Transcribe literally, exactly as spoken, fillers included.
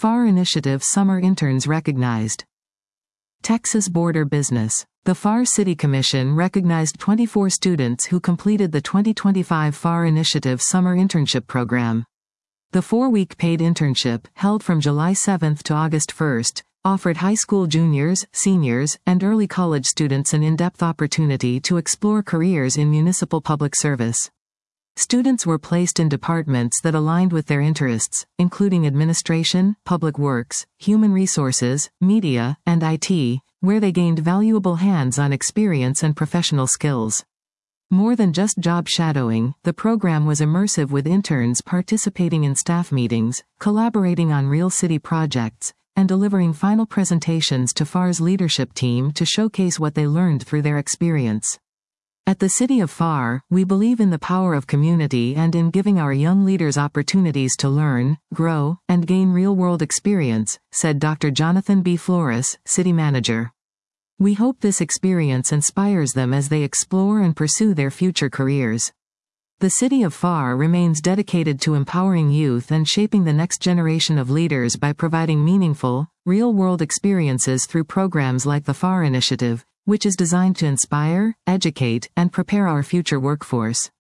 FAR Initiative Summer Interns Recognized. Texas Border Business. The FAR City Commission recognized twenty-four students who completed the twenty twenty-five FAR Initiative Summer Internship Program. The four-week paid internship, held from July seventh to August first, offered high school juniors, seniors, and early college students an in-depth opportunity to explore careers in municipal public service. Students were placed in departments that aligned with their interests, including administration, public works, human resources, media, and I T, where they gained valuable hands-on experience and professional skills. More than just job shadowing, the program was immersive with interns participating in staff meetings, collaborating on real city projects, and delivering final presentations to FAR's leadership team to showcase what they learned through their experience. At the City of FAR, we believe in the power of community and in giving our young leaders opportunities to learn, grow, and gain real-world experience, said Doctor Jonathan B. Flores, City Manager. We hope this experience inspires them as they explore and pursue their future careers. The City of FAR remains dedicated to empowering youth and shaping the next generation of leaders by providing meaningful, real-world experiences through programs like the FAR Initiative, which is designed to inspire, educate, and prepare our future workforce.